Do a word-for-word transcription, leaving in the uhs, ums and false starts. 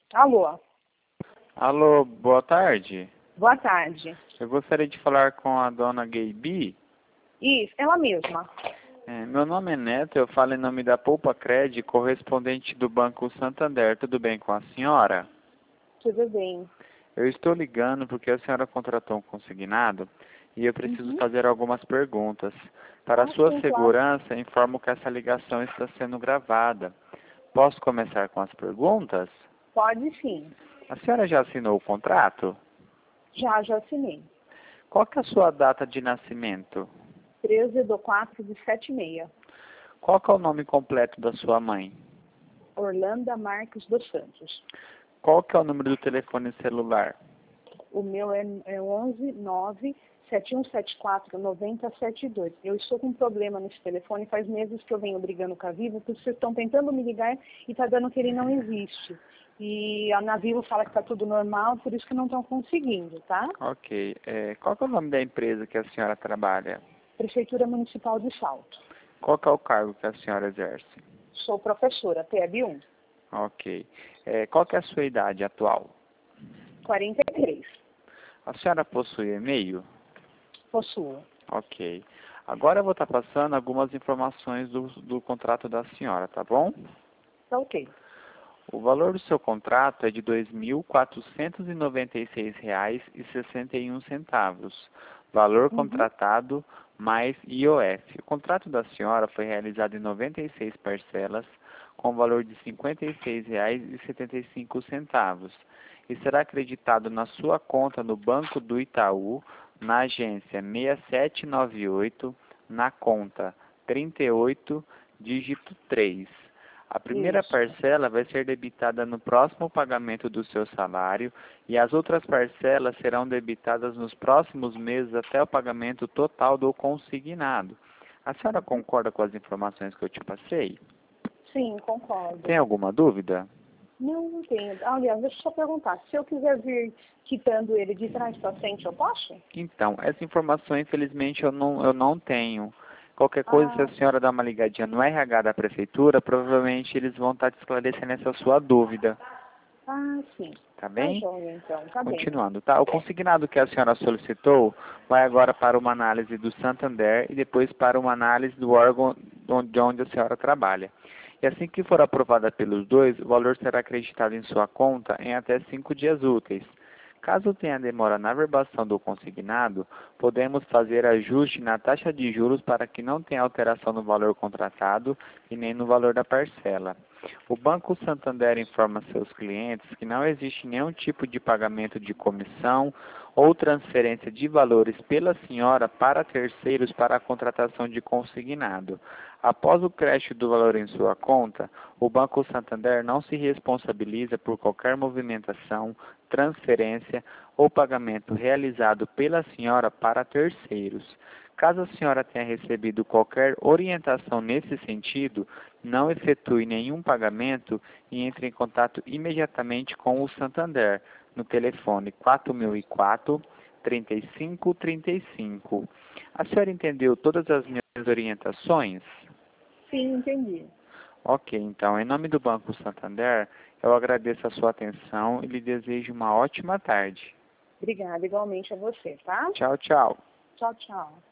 Alô, Alô, boa tarde. boa tarde. Eu gostaria de falar com a dona Gaby. Isso, ela mesma. É, meu nome é Neto, eu falo em nome da Poupa Cred, correspondente do Banco Santander. Tudo bem com a senhora? Tudo bem. Eu estou ligando porque a senhora contratou um consignado e eu preciso Uhum. fazer algumas perguntas. Para a Ah, sua sim, claro. segurança, informo que essa ligação está sendo gravada. Posso começar com as perguntas? Pode sim. A senhora já assinou o contrato? Já, já assinei. Qual que é a sua data de nascimento? treze do quatro de setenta e seis. Qual que é o nome completo da sua mãe? Orlando Marques dos Santos. Qual que é o número do telefone celular? O meu é, é onze nove sete um sete quatro nove zero sete dois. Eu estou com um problema nesse telefone. Faz meses que eu venho brigando com a Vivo, porque vocês estão tentando me ligar e está dando que ele não existe. E a na Vivo fala que está tudo normal, por isso que não estão conseguindo, tá? Ok. É, qual que é o nome da empresa que a senhora trabalha? Prefeitura Municipal de Salto. Qual que é o cargo que a senhora exerce? Sou professora, P E B um. Ok. É, qual que é a sua idade atual? quarenta e três. A senhora possui e-mail? Possuo. Ok. Agora eu vou estar passando algumas informações do, do contrato da senhora, tá bom? Tá ok. O valor do seu contrato é de dois mil quatrocentos e noventa e seis reais e sessenta e um centavos. Valor Uhum. contratado mais I O F. O contrato da senhora foi realizado em noventa e seis parcelas, com valor de cinquenta e seis reais e setenta e cinco centavos. E será acreditado na sua conta no Banco do Itaú, na agência seis sete nove oito, na conta trinta e oito, dígito três. A primeira Isso. parcela vai ser debitada no próximo pagamento do seu salário e as outras parcelas serão debitadas nos próximos meses até o pagamento total do consignado. A senhora concorda com as informações que eu te passei? Sim, concordo. Tem alguma dúvida? Não, não tenho. Aliás, deixa eu só perguntar. Se eu quiser vir quitando ele de trás para frente, eu posso? Então, essa informação, infelizmente, eu não, eu não tenho. Qualquer coisa, se a Ah, senhora dá uma ligadinha no R H da Prefeitura, provavelmente eles vão estar te esclarecendo essa sua dúvida. ah, sim. Tá Tá bem? joia, então. Tá bem. Continuando, tá? O consignado que a senhora solicitou vai agora para uma análise do Santander e depois para uma análise do órgão de onde a senhora trabalha. E assim que for aprovada pelos dois, o valor será acreditado em sua conta em até cinco dias úteis. Caso tenha demora na verbação do consignado, podemos fazer ajuste na taxa de juros para que não tenha alteração no valor contratado e nem no valor da parcela. O Banco Santander informa seus clientes que não existe nenhum tipo de pagamento de comissão ou transferência de valores pela senhora para terceiros para a contratação de consignado. Após o crédito do valor em sua conta, o Banco Santander não se responsabiliza por qualquer movimentação, transferência ou pagamento realizado pela senhora para terceiros. Caso a senhora tenha recebido qualquer orientação nesse sentido, não efetue nenhum pagamento e entre em contato imediatamente com o Santander no telefone quatro mil e quatro, trinta e cinco, trinta e cinco. A senhora entendeu todas as minhas orientações? Sim, entendi. Ok, então, em nome do Banco Santander, eu agradeço a sua atenção e lhe desejo uma ótima tarde. Obrigada, igualmente a você, tá? Tchau, tchau. Tchau, tchau.